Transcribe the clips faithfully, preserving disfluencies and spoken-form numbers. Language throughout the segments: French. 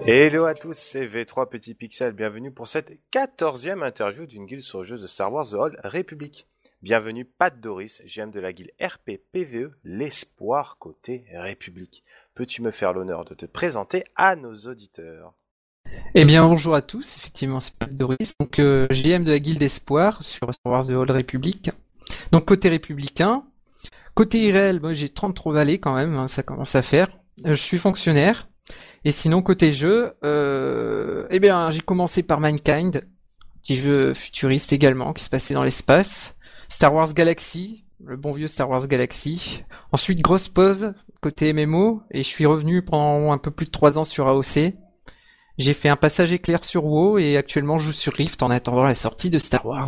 Hello à tous, c'est V trois Petit Pixel, bienvenue pour cette quatorzième interview d'une guilde sur le jeu de Star Wars The Old Republic. Bienvenue Pat Doris, G M de la guilde R P P V E, l'espoir côté République. Peux-tu me faire l'honneur de te présenter à nos auditeurs ? Eh bien bonjour à tous, effectivement c'est Pat Doris, donc euh, G M de la guilde Espoir sur Star Wars The Old Republic. Donc côté républicain, côté I R L, moi j'ai trente-trois vallées quand même, hein, ça commence à faire. Euh, je suis fonctionnaire. Et sinon, côté jeu, euh, eh bien, j'ai commencé par Mankind, petit jeu futuriste également, qui se passait dans l'espace. Star Wars Galaxy, le bon vieux Star Wars Galaxy. Ensuite, grosse pause, côté M M O, et je suis revenu pendant un peu plus de trois ans sur A O C. J'ai fait un passage éclair sur WoW, et actuellement, je joue sur Rift en attendant la sortie de Star Wars.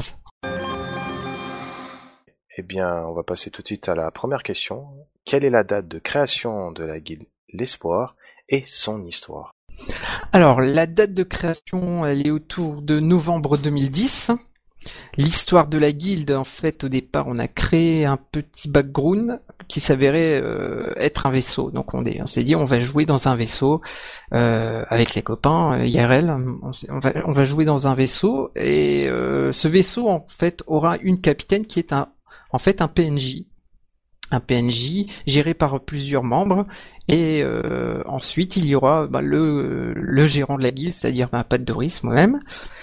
Eh bien, on va passer tout de suite à la première question. Quelle est la date de création de la guilde L'Espoir et son histoire? Alors, la date de création, elle est autour de novembre deux mille dix. L'histoire de la guilde, en fait, au départ, on a créé un petit background qui s'avérait euh, être un vaisseau. Donc, on, est, on s'est dit, on va jouer dans un vaisseau euh, avec les copains euh, I R L. On, on, va, on va jouer dans un vaisseau et euh, ce vaisseau, en fait, aura une capitaine qui est un, en fait, un P N J. Un P N J géré par plusieurs membres et euh, ensuite il y aura bah, le, le gérant de la guilde, c'est-à-dire bah, Pat Doris, moi-même.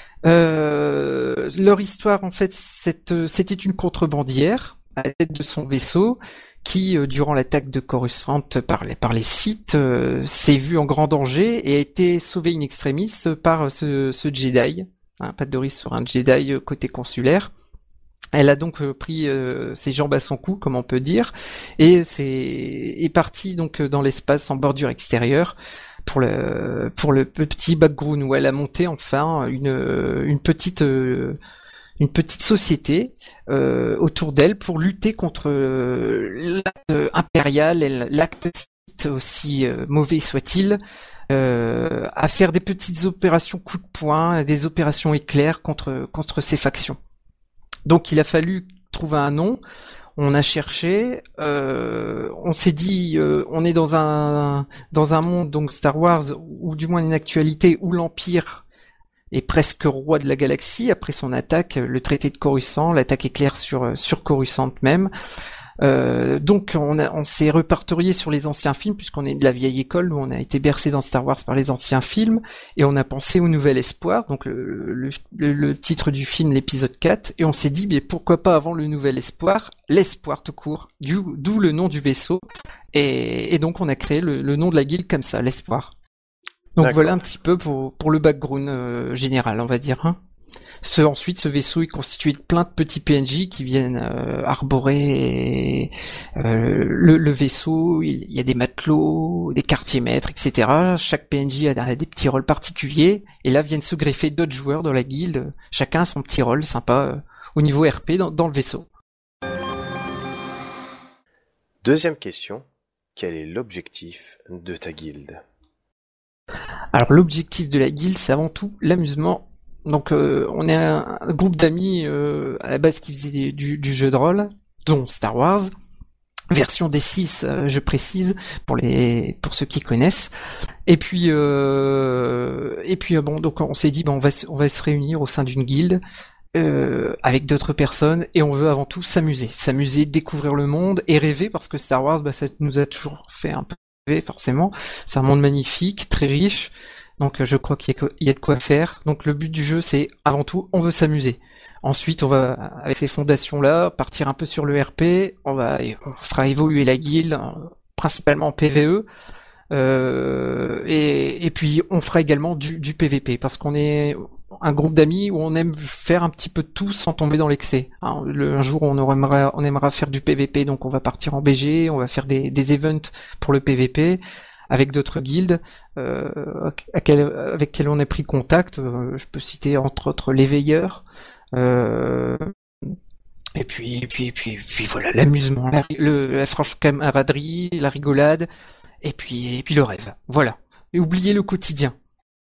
Euh, leur histoire en fait cette, c'était une contrebandière à la tête de son vaisseau qui euh, durant l'attaque de Coruscant par les, par les Sith euh, s'est vu en grand danger et a été sauvé in extremis par ce, ce Jedi. Hein, Pat Doris sera un Jedi côté consulaire. Elle a donc pris euh, ses jambes à son cou, comme on peut dire, et c'est est partie donc dans l'espace en bordure extérieure pour le pour le petit background où elle a monté enfin une une petite euh, une petite société euh, autour d'elle pour lutter contre euh, l'acte impérial et l'acte Sith, aussi euh, mauvais soit-il. Euh, à faire des petites opérations coup de poing, des opérations éclairs contre contre ces factions. Donc il a fallu trouver un nom, on a cherché, euh, on s'est dit euh, on est dans un dans un monde donc Star Wars ou du moins une actualité où l'Empire est presque roi de la galaxie après son attaque, le traité de Coruscant, l'attaque éclair sur sur Coruscant même. Euh, donc on, a, on s'est répertorié sur les anciens films puisqu'on est de la vieille école, nous on a été bercé dans Star Wars par les anciens films et on a pensé au Nouvel Espoir, donc le, le, le, le titre du film, l'épisode quatre, et on s'est dit mais pourquoi pas avant le Nouvel Espoir, l'Espoir tout court, du, d'où le nom du vaisseau et, et donc on a créé le, le nom de la guilde comme ça, l'Espoir. Donc D'accord. Voilà un petit peu pour, pour le background euh, général on va dire. Hein. Ce, ensuite, ce vaisseau est constitué de plein de petits P N J qui viennent euh, arborer euh, le, le vaisseau. Il y a des matelots, des quartiers maîtres, et cetera. Chaque P N J a, a des petits rôles particuliers. Et là viennent se greffer d'autres joueurs dans la guilde. Chacun a son petit rôle sympa euh, au niveau R P dans, dans le vaisseau. Deuxième question. Quel est l'objectif de ta guilde ? Alors l'objectif de la guilde, c'est avant tout l'amusement. Donc euh, on est un, un groupe d'amis euh, à la base qui faisait du, du jeu de rôle, dont Star Wars, version D six, euh, je précise pour les pour ceux qui connaissent. Et puis euh, et puis euh, bon donc on s'est dit bon on va on va se réunir au sein d'une guilde euh, avec d'autres personnes et on veut avant tout s'amuser, s'amuser, découvrir le monde et rêver parce que Star Wars bah ça nous a toujours fait un peu rêver forcément. C'est un monde magnifique, très riche. Donc je crois qu'il y a de quoi faire. Donc le but du jeu c'est avant tout on veut s'amuser. Ensuite on va avec ces fondations là partir un peu sur le R P. On va on fera évoluer la guilde principalement en P V E euh, et, et puis on fera également du, du P V P parce qu'on est un groupe d'amis où on aime faire un petit peu de tout sans tomber dans l'excès. Alors, le, un jour on aimera on aimera faire du P V P donc on va partir en B G, on va faire des, des events pour le P V P. Avec d'autres guildes euh, quel, avec lesquelles on a pris contact. Euh, je peux citer entre autres les Veilleurs. Euh, et puis, et puis, et puis, et puis voilà, l'amusement, la, le, la franche camaraderie, la rigolade, et puis, et puis le rêve. Voilà. Et oubliez le quotidien.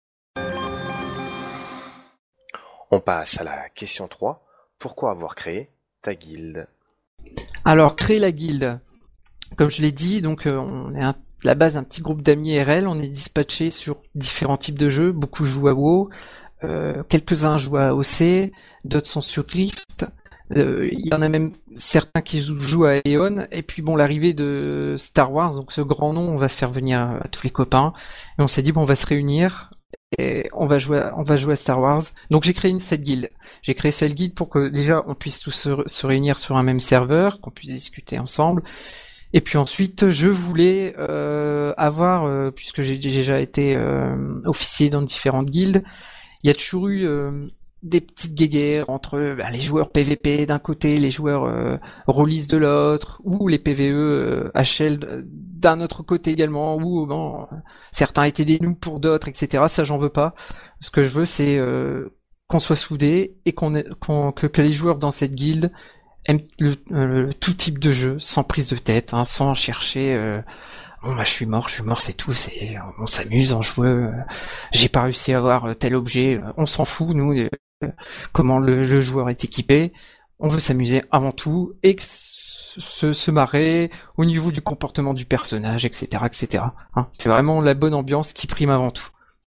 On passe à la question trois. Pourquoi avoir créé ta guilde ? Alors, créer la guilde. Comme je l'ai dit, donc euh, on est un la base d'un petit groupe d'amis R L. On est dispatché sur différents types de jeux. Beaucoup jouent à WoW, euh, quelques-uns jouent à O C, d'autres sont sur Rift. Euh, Il y en a même certains qui jouent, jouent à Aeon. Et puis bon, l'arrivée de Star Wars, donc ce grand nom, on va faire venir à tous les copains. Et on s'est dit bon, on va se réunir et on va jouer, à, on va jouer à Star Wars. Donc j'ai créé une cette guilde. J'ai créé cette guilde pour que déjà on puisse tous se, se réunir sur un même serveur, qu'on puisse discuter ensemble. Et puis ensuite, je voulais euh, avoir, euh, puisque j'ai déjà été euh, officier dans différentes guildes, il y a toujours eu euh, des petites guéguerres entre bah, les joueurs P V P d'un côté, les joueurs euh, rôlistes de l'autre, ou les P V E euh, H L d'un autre côté également, où bon, certains étaient des noobs pour d'autres, et cetera. Ça, j'en veux pas. Ce que je veux, c'est euh, qu'on soit soudés et qu'on, ait, qu'on que, que les joueurs dans cette guilde aiment le, euh, tout type de jeu, sans prise de tête, hein, sans chercher. Euh, bon bah je suis mort, je suis mort, c'est tout. C'est on s'amuse, on joue. Euh, j'ai pas réussi à avoir tel objet, on s'en fout nous. Euh, comment le, le joueur est équipé. On veut s'amuser avant tout et se, se marrer au niveau du comportement du personnage, et cetera, et cetera. Hein, c'est vraiment la bonne ambiance qui prime avant tout.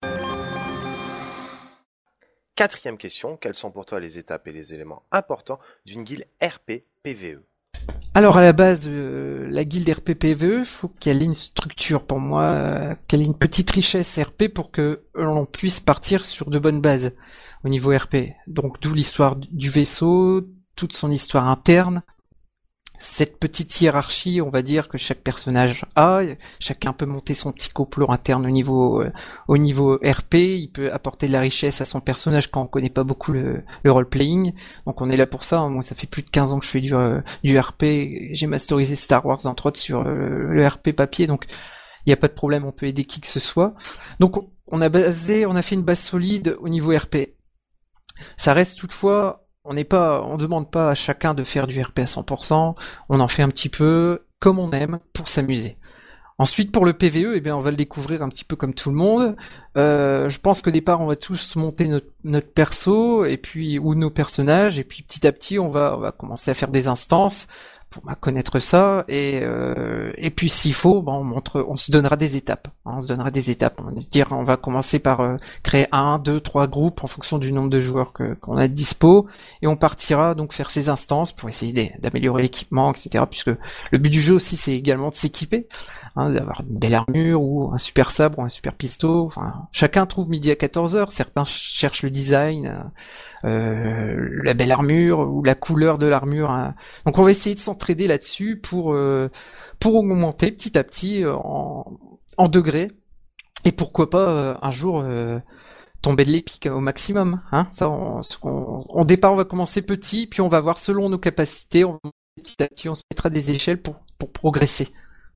Quatrième question, quelles sont pour toi les étapes et les éléments importants d'une guilde R P P V E? Alors à la base, euh, la guilde R P P V E, faut qu'elle ait une structure pour moi, euh, qu'elle ait une petite richesse R P pour que l'on puisse partir sur de bonnes bases au niveau R P. Donc d'où l'histoire du vaisseau, toute son histoire interne, cette petite hiérarchie, on va dire, que chaque personnage a. Chacun peut monter son petit complot interne au niveau euh, au niveau R P. Il peut apporter de la richesse à son personnage quand on connaît pas beaucoup le, le role-playing. Donc on est là pour ça. Moi, ça fait plus de quinze ans que je fais du, euh, du R P. J'ai masterisé Star Wars, entre autres, sur euh, le R P papier. Donc il n'y a pas de problème, on peut aider qui que ce soit. Donc on a basé, on a fait une base solide au niveau R P. Ça reste toutefois... On n'est pas, on demande pas à chacun de faire du R P à cent pour cent. On en fait un petit peu comme on aime pour s'amuser. Ensuite, pour le P V E, eh bien, on va le découvrir un petit peu comme tout le monde. Euh, je pense qu'au départ, on va tous monter notre, notre perso et puis ou nos personnages, et puis petit à petit, on va, on va commencer à faire des instances pour bah, connaître ça. Et euh, et puis s'il faut, bah, on montre, on se donnera des étapes. Hein, on se donnera des étapes. On va dire, on va commencer par euh, créer un, deux, trois groupes en fonction du nombre de joueurs que qu'on a de dispo, et on partira donc faire ces instances pour essayer d'améliorer l'équipement, et cetera. Puisque le but du jeu aussi, c'est également de s'équiper. Hein, d'avoir une belle armure ou un super sabre ou un super pistolet. Enfin, chacun trouve midi à quatorze heures. Certains cherchent le design, euh, la belle armure ou la couleur de l'armure. Hein. Donc on va essayer de s'entraider là-dessus pour euh, pour augmenter petit à petit euh, en, en degrés et pourquoi pas euh, un jour euh, tomber de l'épique au maximum. Hein. Ça, on, on, au départ on va commencer petit, puis on va voir selon nos capacités. On, petit à petit on se mettra des échelles pour pour progresser.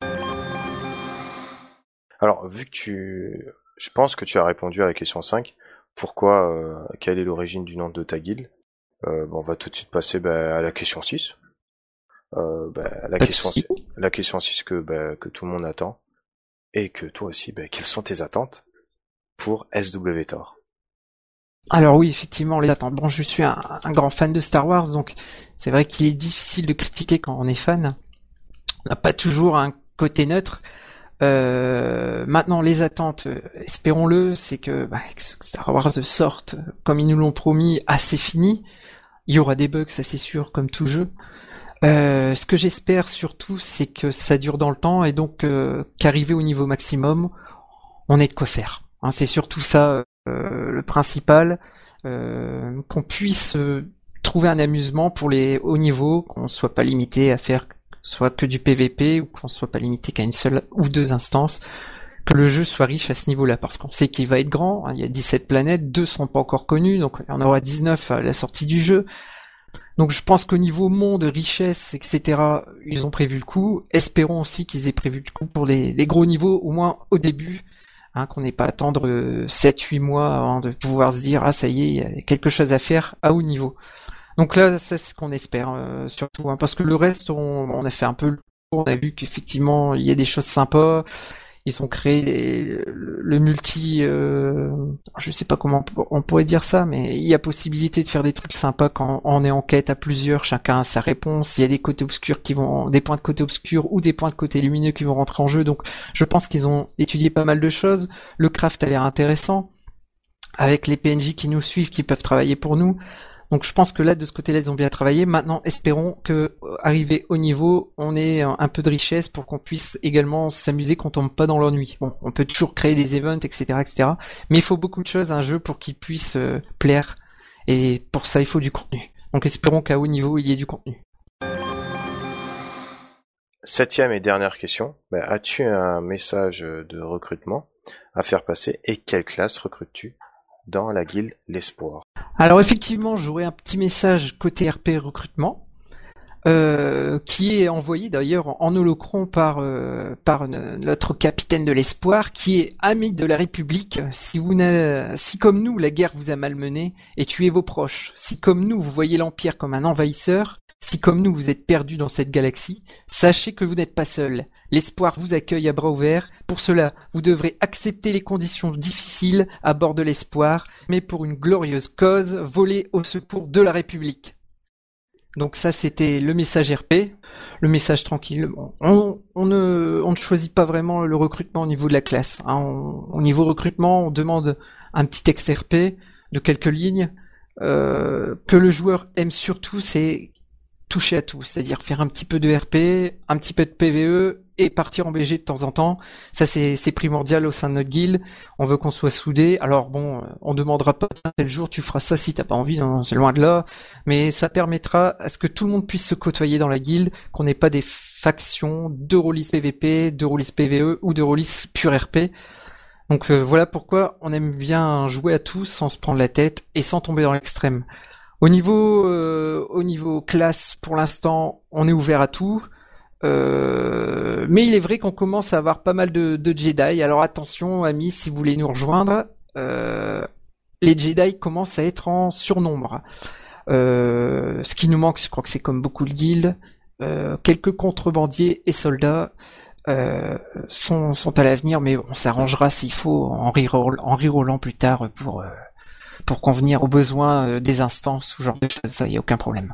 Alors, vu que tu... Je pense que tu as répondu à la question cinq. Pourquoi, euh, quelle est l'origine du nom de ta guilde? euh, bon, On va tout de suite passer bah, à la question six. Euh, bah, la, question six la question six que, bah, que tout le monde attend. Et que toi aussi, bah, quelles sont tes attentes pour S W Tor? Alors oui, effectivement, les attentes. Bon, je suis un, un grand fan de Star Wars, donc c'est vrai qu'il est difficile de critiquer quand on est fan. On n'a pas toujours un côté neutre. Euh, maintenant, les attentes, euh, espérons-le, c'est que, bah, que Star Wars sorte, comme ils nous l'ont promis, assez fini. Il y aura des bugs, ça c'est sûr, comme tout jeu. Euh, ce que j'espère surtout, c'est que ça dure dans le temps et donc euh, qu'arrivé au niveau maximum, on ait de quoi faire. Hein, c'est surtout ça euh, le principal, euh, qu'on puisse euh, trouver un amusement pour les hauts niveaux, qu'on soit pas limité à faire soit que du P V P ou qu'on soit pas limité qu'à une seule ou deux instances, que le jeu soit riche à ce niveau-là, parce qu'on sait qu'il va être grand, hein, il y a dix-sept planètes, deux sont pas encore connues, donc il y en aura dix-neuf à la sortie du jeu. Donc je pense qu'au niveau monde, richesse, et cetera, ils ont prévu le coup. Espérons aussi qu'ils aient prévu le coup pour les, les gros niveaux, au moins au début, hein, qu'on n'ait pas à attendre sept huit mois avant de pouvoir se dire « Ah ça y est, il y a quelque chose à faire à haut niveau ». Donc là, c'est ce qu'on espère, euh, surtout, hein, parce que le reste, on, on a fait un peu le tour, on a vu qu'effectivement, il y a des choses sympas, Ils ont créé les- le, le multi, euh, je sais pas comment on pourrait dire ça, mais il y a possibilité de faire des trucs sympas quand on est en quête à plusieurs, chacun a sa réponse. Il y a des côtés obscurs qui vont, des points de côté obscurs ou des points de côté lumineux qui vont rentrer en jeu. Donc, je pense qu'ils ont étudié pas mal de choses. Le craft a l'air intéressant, avec les P N J qui nous suivent, qui peuvent travailler pour nous. Donc je pense que là, de ce côté-là, ils ont bien travaillé. Maintenant, espérons que, euh, arrivé au niveau, on ait un, un peu de richesse pour qu'on puisse également s'amuser, qu'on tombe pas dans l'ennui. Bon, on peut toujours créer des events, et cetera, et cetera. Mais il faut beaucoup de choses à un jeu pour qu'il puisse euh, plaire. Et pour ça, il faut du contenu. Donc espérons qu'à haut niveau, il y ait du contenu. Septième et dernière question. Bah, as-tu un message de recrutement à faire passer et quelle classe recrutes-tu dans la guilde l'Espoir? Alors effectivement, j'aurai un petit message côté R P recrutement. Euh, qui est envoyé d'ailleurs en holocron par euh, par n- notre capitaine de l'espoir, qui est ami de la République. Si vous n'a- si comme nous la guerre vous a malmené et tué vos proches, si comme nous vous voyez l'Empire comme un envahisseur, si comme nous vous êtes perdus dans cette galaxie, sachez que vous n'êtes pas seul. L'espoir vous accueille à bras ouverts. Pour cela, vous devrez accepter les conditions difficiles à bord de l'espoir, mais pour une glorieuse cause, voler au secours de la République. Donc ça, c'était le message R P, le message tranquille. Bon, on, on, ne, on ne choisit pas vraiment le recrutement au niveau de la classe, hein. On- au niveau recrutement, on demande un petit texte R P de quelques lignes. Euh, que le joueur aime surtout, c'est toucher à tout, c'est-à-dire faire un petit peu de R P, un petit peu de P V E et partir en B G de temps en temps. Ça, c'est c'est primordial au sein de notre guilde. On veut qu'on soit soudés. Alors bon, euh, on demandera pas tiens, tel jour tu feras ça si t'as pas envie, non, c'est loin de là. Mais ça permettra à ce que tout le monde puisse se côtoyer dans la guilde, qu'on n'ait pas des factions de rôlistes P V P, de rôlistes P V E ou de rôlistes pur R P. Donc euh, voilà pourquoi on aime bien jouer à tous sans se prendre la tête et sans tomber dans l'extrême. Au niveau, euh, au niveau classe, pour l'instant, on est ouvert à tout. Euh, mais il est vrai qu'on commence à avoir pas mal de, de Jedi. Alors attention, amis, si vous voulez nous rejoindre, euh, les Jedi commencent à être en surnombre. Euh, ce qui nous manque, je crois que c'est comme beaucoup de guildes, euh, quelques contrebandiers et soldats euh, sont, sont à l'avenir, mais on s'arrangera s'il faut en reroll- en rerollant plus tard pour, euh, pour convenir aux besoins euh, des instances, ce genre de choses, ça y a aucun problème.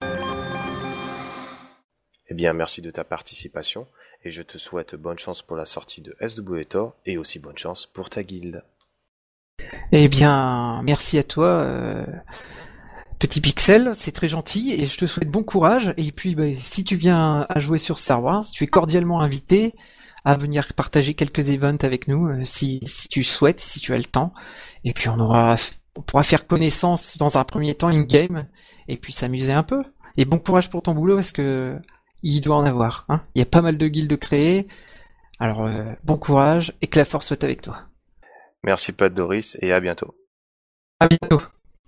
Eh bien, merci de ta participation et je te souhaite bonne chance pour la sortie de S W Tor et aussi bonne chance pour ta guilde. Eh bien, merci à toi, euh, petit Pixel, c'est très gentil et je te souhaite bon courage. Et puis, bah, si tu viens à jouer sur Star Wars, tu es cordialement invité à venir partager quelques events avec nous, euh, si, si tu souhaites, si tu as le temps. Et puis, on aura, on pourra faire connaissance dans un premier temps in-game et puis s'amuser un peu. Et bon courage pour ton boulot parce que il doit en avoir, hein. Il y a pas mal de guildes créées. Alors, euh, bon courage et que la force soit avec toi. Merci Pat Doris et à bientôt. À bientôt.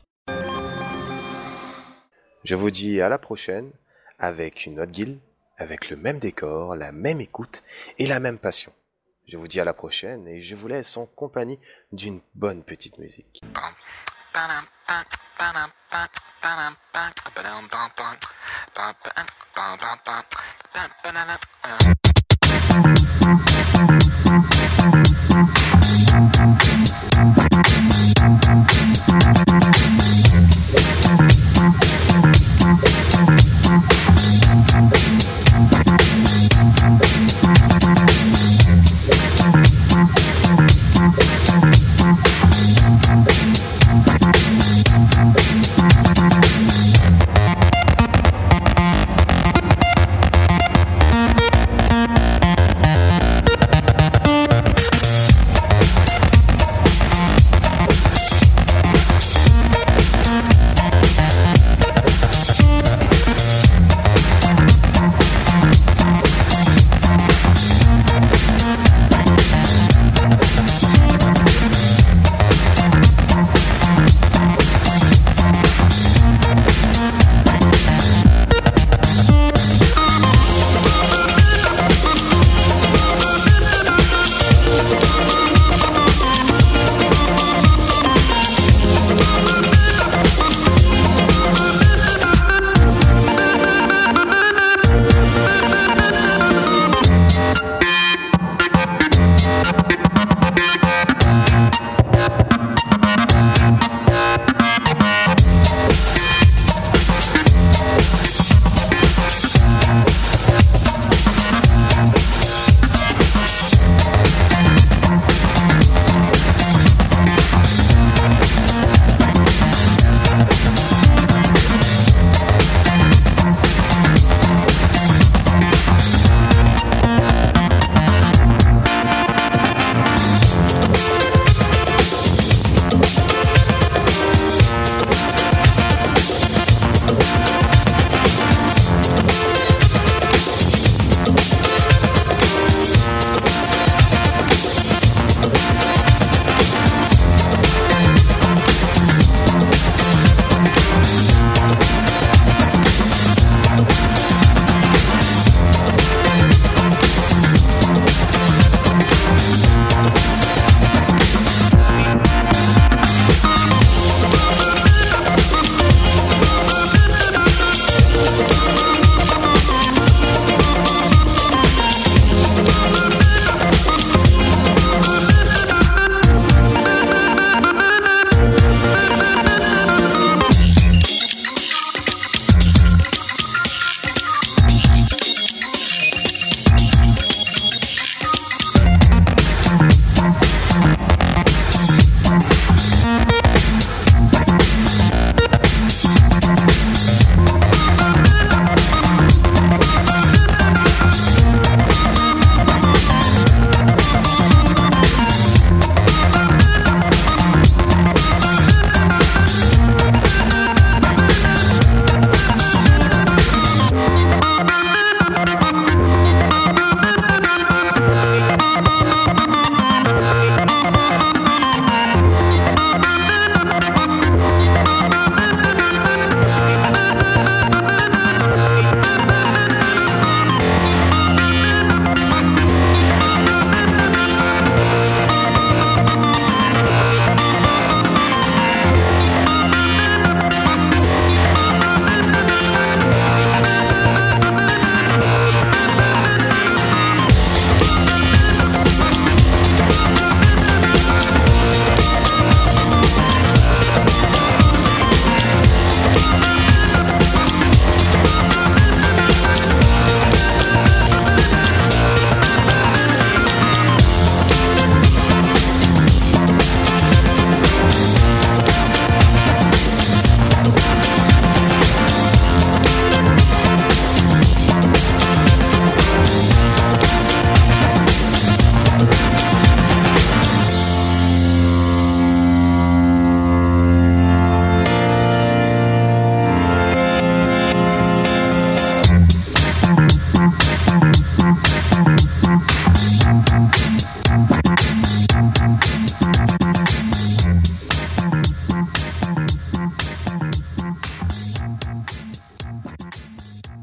Je vous dis à la prochaine avec une autre guilde, avec le même décor, la même écoute et la même passion. Je vous dis à la prochaine et je vous laisse en compagnie d'une bonne petite musique.